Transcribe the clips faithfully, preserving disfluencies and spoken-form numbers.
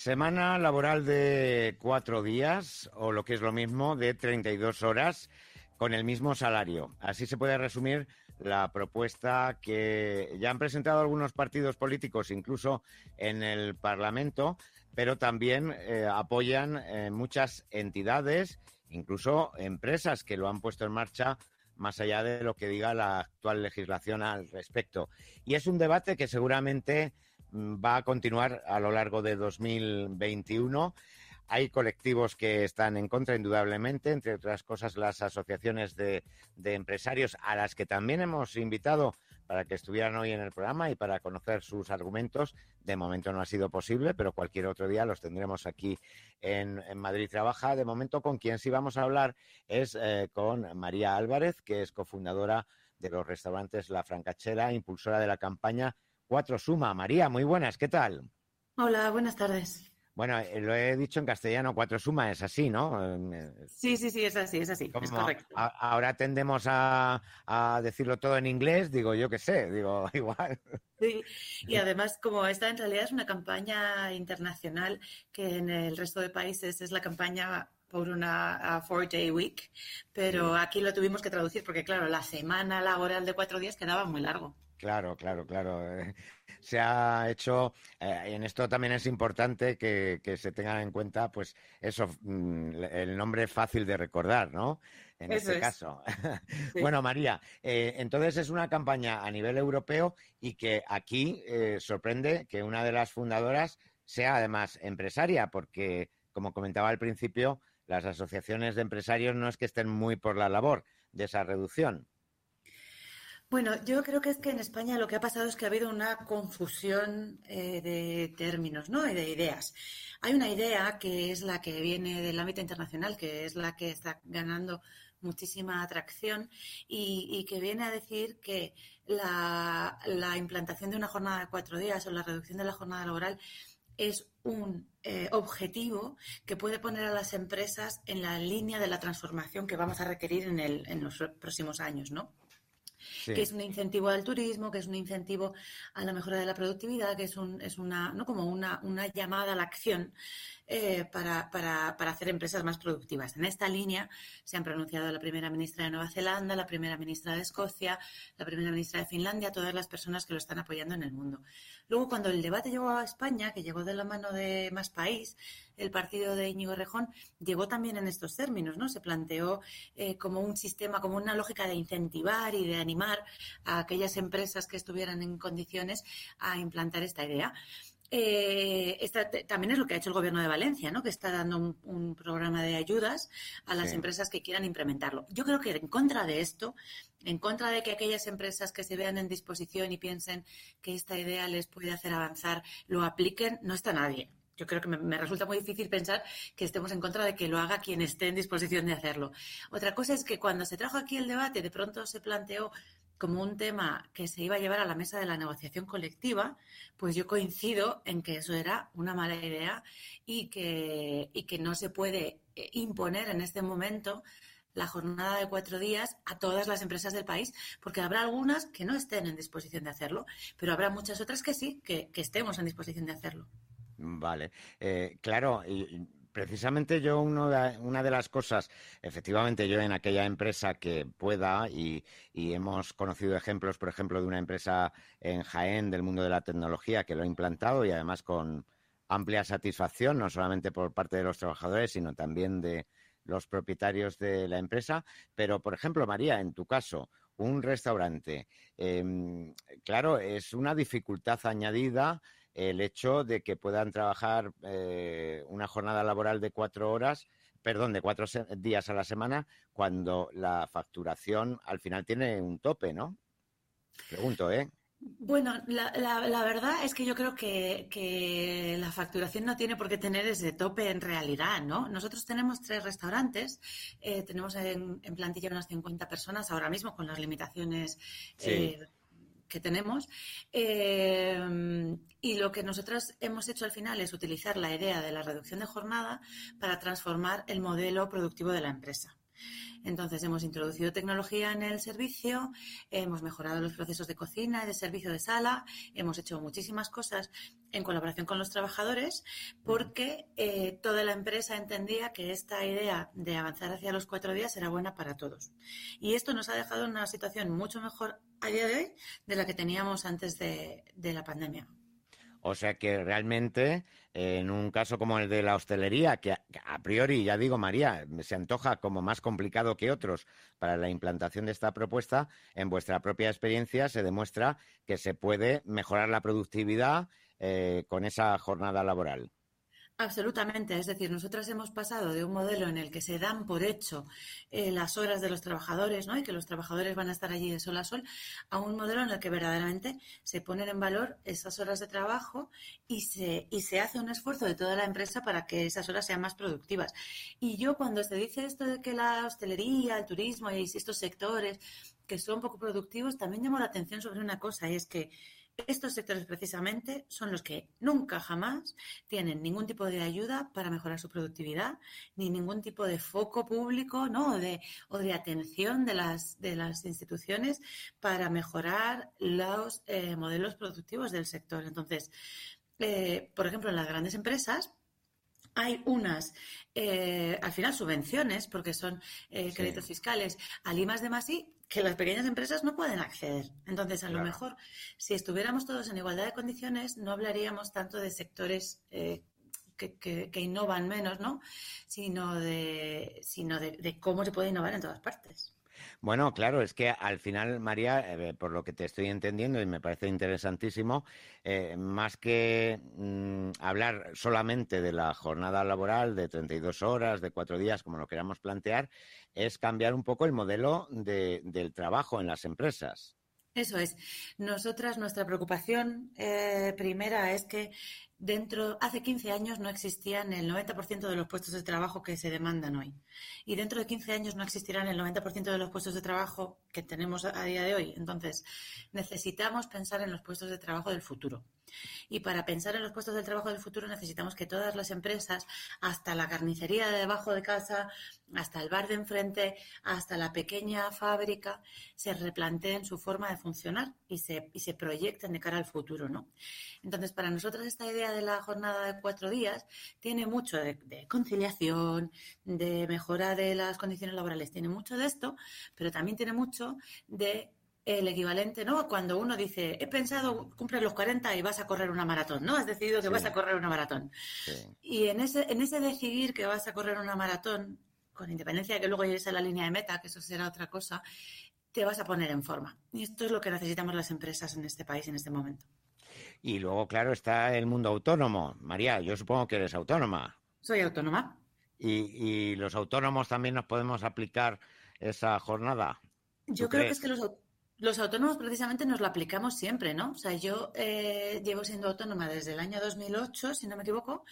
Semana laboral de cuatro días, o lo que es lo mismo, de treinta y dos horas, con el mismo salario. Así se puede resumir la propuesta que ya han presentado algunos partidos políticos, incluso en el Parlamento, pero también eh, apoyan eh, muchas entidades, incluso empresas que lo han puesto en marcha, más allá de lo que diga la actual legislación al respecto. Y es un debate que seguramente va a continuar a lo largo de dos mil veintiuno. Hay colectivos que están en contra, indudablemente, entre otras cosas las asociaciones de, de empresarios, a las que también hemos invitado para que estuvieran hoy en el programa y para conocer sus argumentos. De momento no ha sido posible, pero cualquier otro día los tendremos aquí en, en Madrid Trabaja. De momento, con quien sí vamos a hablar es eh, con María Álvarez, que es cofundadora de los restaurantes La Francachela, impulsora de la campaña Cuatro Suma. María, muy buenas, ¿qué tal? Hola, buenas tardes. Bueno, eh, lo he dicho en castellano, Cuatro Suma es así, ¿no? Sí, sí, sí, es así, es así, Como es correcto. a, ahora tendemos a, a decirlo todo en inglés, digo, yo qué sé, digo, igual. Sí, y además, como esta en realidad es una campaña internacional que en el resto de países es la campaña por una uh, four-day week, pero Sí. aquí lo tuvimos que traducir porque, claro, la semana laboral de cuatro días quedaba muy largo. Claro, claro, claro. Se ha hecho, eh, en esto también es importante que, que se tengan en cuenta, pues eso, mm, el nombre fácil de recordar, ¿no? En Eso este es. caso. Sí. Bueno, María, eh, entonces es una campaña a nivel europeo y que aquí eh, sorprende que una de las fundadoras sea además empresaria, porque, como comentaba al principio, las asociaciones de empresarios no es que estén muy por la labor de esa reducción. Bueno, yo creo que es que en España lo que ha pasado es que ha habido una confusión eh, de términos, ¿no? Y de ideas. Hay una idea que es la que viene del ámbito internacional, que es la que está ganando muchísima atracción y, y que viene a decir que la, la implantación de una jornada de cuatro días o la reducción de la jornada laboral es un eh, objetivo que puede poner a las empresas en la línea de la transformación que vamos a requerir en, el, en los próximos años, ¿no? Que Sí. es un incentivo al turismo, que es un incentivo a la mejora de la productividad, que es, un, es una, ¿no? como una, una llamada a la acción eh, para, para, para hacer empresas más productivas. En esta línea se han pronunciado la primera ministra de Nueva Zelanda, la primera ministra de Escocia, la primera ministra de Finlandia, todas las personas que lo están apoyando en el mundo. Luego, cuando el debate llegó a España, que llegó de la mano de Más País, el partido de Íñigo Errejón llegó también en estos términos, ¿no? Se planteó eh, como un sistema, como una lógica de incentivar y de animar a aquellas empresas que estuvieran en condiciones a implantar esta idea. Eh, esta, también es lo que ha hecho el Gobierno de Valencia, ¿no? Que está dando un, un programa de ayudas a las Sí. empresas que quieran implementarlo. Yo creo que en contra de esto, en contra de que aquellas empresas que se vean en disposición y piensen que esta idea les puede hacer avanzar, lo apliquen, no está nadie. Yo creo que me, me resulta muy difícil pensar que estemos en contra de que lo haga quien esté en disposición de hacerlo. Otra cosa es que cuando se trajo aquí el debate, de pronto se planteó como un tema que se iba a llevar a la mesa de la negociación colectiva, pues yo coincido en que eso era una mala idea y que, y que no se puede imponer en este momento la jornada de cuatro días a todas las empresas del país, porque habrá algunas que no estén en disposición de hacerlo, pero habrá muchas otras que sí, que, que estemos en disposición de hacerlo. Vale, eh, claro, y, y precisamente yo uno de, una de las cosas, efectivamente yo en aquella empresa que pueda y, y hemos conocido ejemplos, por ejemplo, de una empresa en Jaén del mundo de la tecnología que lo ha implantado y además con amplia satisfacción, no solamente por parte de los trabajadores, sino también de los propietarios de la empresa. Pero, por ejemplo, María, en tu caso, un restaurante, eh, claro, es una dificultad añadida el hecho de que puedan trabajar eh, una jornada laboral de cuatro horas, perdón, de cuatro se- días a la semana, cuando la facturación al final tiene un tope, ¿no? Pregunto, ¿eh? Bueno, la, la, la verdad es que yo creo que, que la facturación no tiene por qué tener ese tope en realidad, ¿no? Nosotros tenemos tres restaurantes, eh, tenemos en, en plantilla unas cincuenta personas ahora mismo con las limitaciones Sí. eh, que tenemos. Eh, y lo que nosotros hemos hecho al final es utilizar la idea de la reducción de jornada para transformar el modelo productivo de la empresa. Entonces, hemos introducido tecnología en el servicio, hemos mejorado los procesos de cocina y de servicio de sala, hemos hecho muchísimas cosas en colaboración con los trabajadores porque eh, toda la empresa entendía que esta idea de avanzar hacia los cuatro días era buena para todos. Y esto nos ha dejado en una situación mucho mejor a día de hoy de la que teníamos antes de, de la pandemia. O sea que realmente, eh, en un caso como el de la hostelería, que a, a priori, ya digo, María, se antoja como más complicado que otros para la implantación de esta propuesta, en vuestra propia experiencia se demuestra que se puede mejorar la productividad eh, con esa jornada laboral. Absolutamente, es decir, nosotras hemos pasado de un modelo en el que se dan por hecho eh, las horas de los trabajadores, ¿no? Y que los trabajadores van a estar allí de sol a sol, a un modelo en el que verdaderamente se ponen en valor esas horas de trabajo y se, y se hace un esfuerzo de toda la empresa para que esas horas sean más productivas. Y yo cuando se dice esto de que la hostelería, el turismo y estos sectores que son poco productivos, también llamo la atención sobre una cosa, y es que estos sectores precisamente son los que nunca jamás tienen ningún tipo de ayuda para mejorar su productividad, ni ningún tipo de foco público, ¿no? o, de, o de atención de las, de las instituciones para mejorar los eh, modelos productivos del sector. Entonces, eh, por ejemplo, en las grandes empresas hay unas, eh, al final, subvenciones, porque son eh, créditos sí. fiscales, al I más D más I, que las pequeñas empresas no pueden acceder. Entonces, a claro. lo mejor, si estuviéramos todos en igualdad de condiciones, no hablaríamos tanto de sectores eh, que, que, que innovan menos, ¿no? Sino de, sino de, de cómo se puede innovar en todas partes. Bueno, claro, es que al final, María, eh, por lo que te estoy entendiendo y me parece interesantísimo, eh, más que mm, hablar solamente de la jornada laboral de treinta y dos horas, de cuatro días, como lo queramos plantear, es cambiar un poco el modelo de, del trabajo en las empresas. Eso es. Nosotras, nuestra preocupación eh, primera es que dentro, hace quince años no existían el noventa por ciento de los puestos de trabajo que se demandan hoy. Y dentro de quince años no existirán el noventa por ciento de los puestos de trabajo que tenemos a día de hoy. Entonces, necesitamos pensar en los puestos de trabajo del futuro. Y para pensar en los puestos de trabajo del futuro necesitamos que todas las empresas, hasta la carnicería de debajo de casa, hasta el bar de enfrente, hasta la pequeña fábrica, se replanteen su forma de funcionar y se, y se proyecten de cara al futuro, ¿no? Entonces, para nosotros esta idea de la jornada de cuatro días tiene mucho de, de conciliación, de mejora de las condiciones laborales, tiene mucho de esto, pero también tiene mucho de el equivalente, ¿no? Cuando uno dice, he pensado, cumples los cuarenta y vas a correr una maratón, ¿no? Has decidido que sí. vas a correr una maratón. Sí. Y en ese, en ese decidir que vas a correr una maratón, con independencia de que luego llegues a la línea de meta, que eso será otra cosa, te vas a poner en forma. Y esto es lo que necesitamos las empresas en este país en este momento. Y luego, claro, está el mundo autónomo. María, yo supongo que eres autónoma. Soy autónoma. ¿Y, y los autónomos también nos podemos aplicar esa jornada? Yo creo crees? que es que los, los autónomos precisamente nos lo aplicamos siempre, ¿no? O sea, yo eh, llevo siendo autónoma desde el año dos mil ocho, si no me equivoco,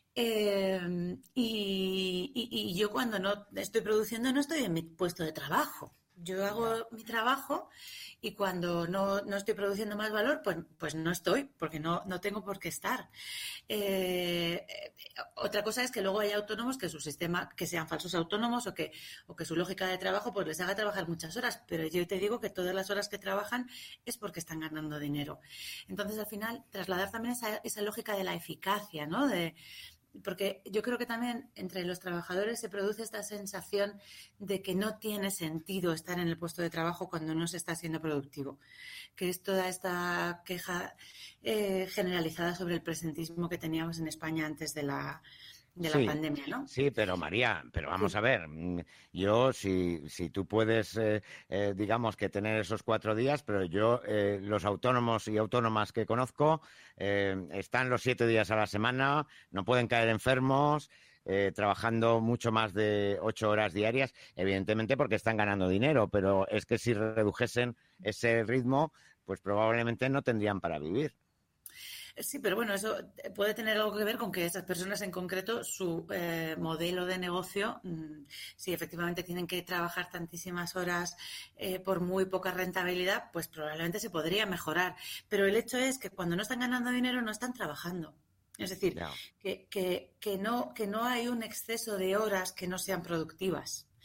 eh, y, y, y yo cuando no estoy produciendo no estoy en mi puesto de trabajo. Yo hago mi trabajo y cuando no, no estoy produciendo más valor, pues, pues no estoy, porque no, no tengo por qué estar. Eh, otra cosa es que luego hay autónomos que su sistema, que sean falsos autónomos o que, o que su lógica de trabajo pues les haga trabajar muchas horas, pero yo te digo que todas las horas que trabajan es porque están ganando dinero. Entonces, al final, trasladar también esa, esa lógica de la eficacia, ¿no? De, porque yo creo que también entre los trabajadores se produce esta sensación de que no tiene sentido estar en el puesto de trabajo cuando no se está siendo productivo, que es toda esta queja eh, generalizada sobre el presentismo que teníamos en España antes de la de la sí, pandemia, ¿no? Sí, pero María, pero vamos sí. a ver, yo si, si tú puedes, eh, eh, digamos que tener esos cuatro días, pero yo, eh, los autónomos y autónomas que conozco, eh, están los siete días a la semana, no pueden caer enfermos, eh, trabajando mucho más de ocho horas diarias, evidentemente porque están ganando dinero, pero es que si redujesen ese ritmo, pues probablemente no tendrían para vivir. Sí, pero bueno, eso puede tener algo que ver con que esas personas en concreto, su eh, modelo de negocio, mmm, si efectivamente tienen que trabajar tantísimas horas eh, por muy poca rentabilidad, pues probablemente se podría mejorar. Pero el hecho es que cuando no están ganando dinero no están trabajando. Es decir, no. que, que, que, no, que no hay un exceso de horas que no sean productivas.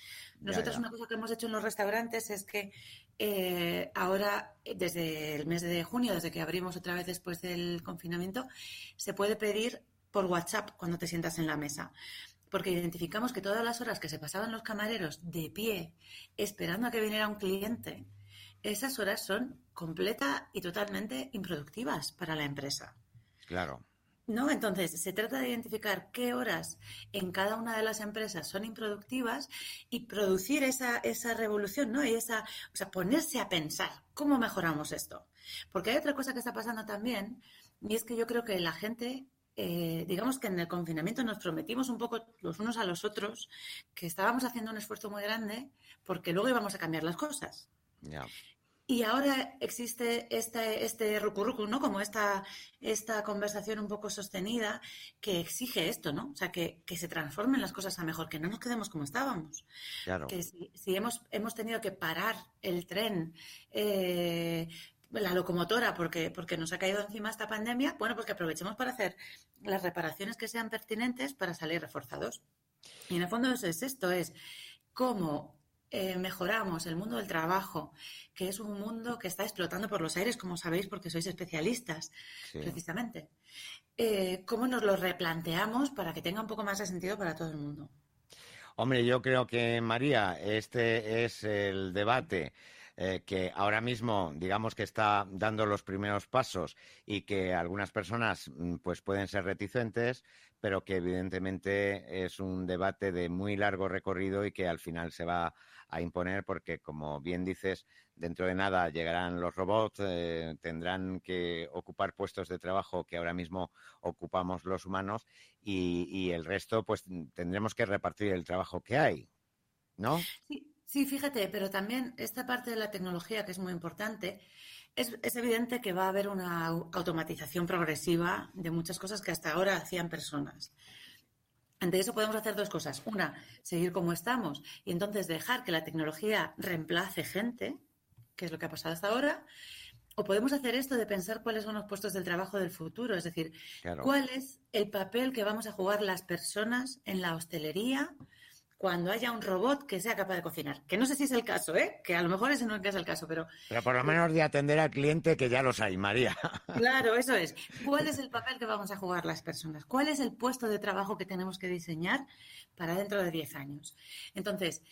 Ya, Nosotros ya. una cosa que hemos hecho en los restaurantes es que eh, ahora, eh, desde el mes de junio, desde que abrimos otra vez después del confinamiento, se puede pedir por WhatsApp cuando te sientas en la mesa. Porque identificamos que todas las horas que se pasaban los camareros de pie esperando a que viniera un cliente, esas horas son completa y totalmente improductivas para la empresa. Claro. ¿No? Entonces, se trata de identificar qué horas en cada una de las empresas son improductivas y producir esa, esa revolución, ¿no? Y esa, o sea, ponerse a pensar cómo mejoramos esto. Porque hay otra cosa que está pasando también, y es que yo creo que la gente, eh, digamos que en el confinamiento nos prometimos un poco los unos a los otros que estábamos haciendo un esfuerzo muy grande porque luego íbamos a cambiar las cosas. Ya. Y ahora existe este, este rucurrucu, ¿no? Como esta, esta conversación un poco sostenida que exige esto, ¿no? O sea, que, que se transformen las cosas a mejor, que no nos quedemos como estábamos. Claro. Que si, si hemos, hemos tenido que parar el tren, eh, la locomotora, porque, porque nos ha caído encima esta pandemia, bueno, pues que aprovechemos para hacer las reparaciones que sean pertinentes para salir reforzados. Y en el fondo eso es esto, es cómo eh, mejoramos el mundo del trabajo, que es un mundo que está explotando por los aires, como sabéis, porque sois especialistas, Sí. precisamente. Eh, ¿Cómo nos lo replanteamos para que tenga un poco más de sentido para todo el mundo? Hombre, yo creo que, María, este es el debate eh, que ahora mismo, digamos que está dando los primeros pasos y que algunas personas mm, pues pueden ser reticentes, pero que evidentemente es un debate de muy largo recorrido y que al final se va a imponer porque, como bien dices, dentro de nada llegarán los robots, eh, tendrán que ocupar puestos de trabajo que ahora mismo ocupamos los humanos y, y el resto pues tendremos que repartir el trabajo que hay, ¿no? Sí, sí, fíjate, pero también esta parte de la tecnología que es muy importante, es, es evidente que va a haber una au- automatización progresiva de muchas cosas que hasta ahora hacían personas. Ante eso podemos hacer dos cosas. Una, seguir como estamos y entonces dejar que la tecnología reemplace gente, que es lo que ha pasado hasta ahora. O podemos hacer esto de pensar cuáles son los puestos del trabajo del futuro, es decir, Claro. cuál es el papel que vamos a jugar las personas en la hostelería cuando haya un robot que sea capaz de cocinar. Que no sé si es el caso, ¿eh? Que a lo mejor ese no es el caso, pero Pero por lo menos de atender al cliente que ya los hay, María. claro, eso es. ¿Cuál es el papel que vamos a jugar las personas? ¿Cuál es el puesto de trabajo que tenemos que diseñar para dentro de diez años? Entonces,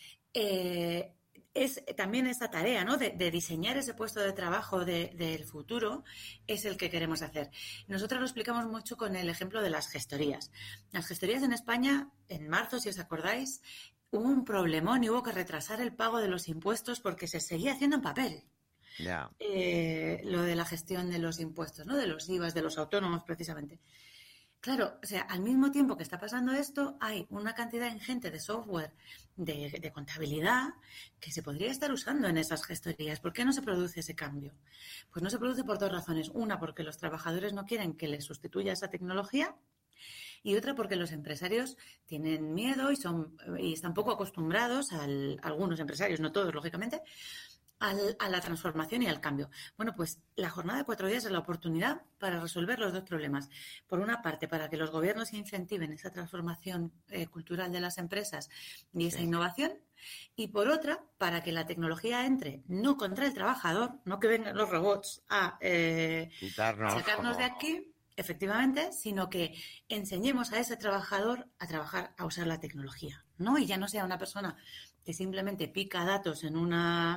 eh, es también esta tarea, ¿no? De, de diseñar ese puesto de trabajo de, del futuro es el que queremos hacer. Nosotros lo explicamos mucho con el ejemplo de las gestorías. Las gestorías en España, en marzo, si os acordáis, hubo un problemón y hubo que retrasar el pago de los impuestos porque se seguía haciendo en papel. Ya. Eh, lo de la gestión de los impuestos, ¿no? De los I V As, de los autónomos, precisamente. Claro, o sea, al mismo tiempo que está pasando esto, hay una cantidad ingente de software de, de contabilidad que se podría estar usando en esas gestorías. ¿Por qué no se produce ese cambio? Pues no se produce por dos razones. Una, porque los trabajadores no quieren que les sustituya esa tecnología. Y otra, porque los empresarios tienen miedo y, son, y están poco acostumbrados, al, algunos empresarios, no todos, lógicamente, al, a la transformación y al cambio. Bueno, pues la jornada de cuatro días es la oportunidad para resolver los dos problemas. Por una parte, para que los gobiernos incentiven esa transformación eh, cultural de las empresas y esa Sí. innovación. Y por otra, para que la tecnología entre no contra el trabajador, no que vengan los robots a eh, Quitarnos. sacarnos de aquí, efectivamente, sino que enseñemos a ese trabajador a trabajar, a usar la tecnología, ¿no? Y ya no sea una persona que simplemente pica datos en una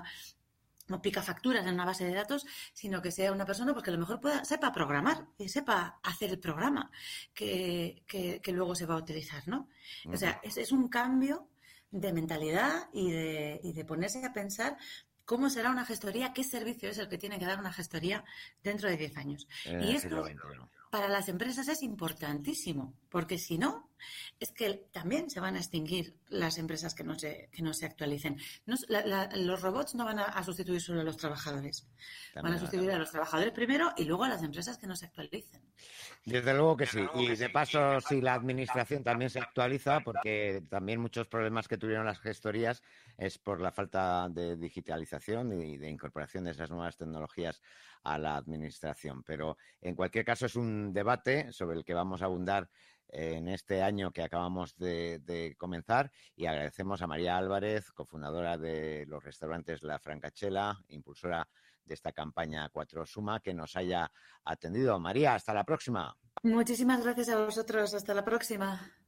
no pica facturas en una base de datos, sino que sea una persona pues, que a lo mejor pueda, sepa programar y sepa hacer el programa que, que, que luego se va a utilizar, ¿no? Uh-huh. O sea, es, es un cambio de mentalidad y de, y de ponerse a pensar cómo será una gestoría, qué servicio es el que tiene que dar una gestoría dentro de diez años. En Y el esto siglo veintiuno. para las empresas es importantísimo, porque si no, es que también se van a extinguir las empresas que no se, que no se actualicen. No, la, la, los robots no van a, a sustituir solo a los trabajadores, También van a sustituir a los trabajadores primero y luego a las empresas que no se actualicen. Desde luego que sí. Y de paso, si la administración también se actualiza, porque también muchos problemas que tuvieron las gestorías es por la falta de digitalización y de incorporación de esas nuevas tecnologías a la administración. Pero en cualquier caso es un debate sobre el que vamos a abundar en este año que acabamos de, de comenzar, y agradecemos a María Álvarez, cofundadora de los restaurantes La Francachela, impulsora de esta campaña Cuatro Suma, que nos haya atendido. María, hasta la próxima. Muchísimas gracias a vosotros. Hasta la próxima.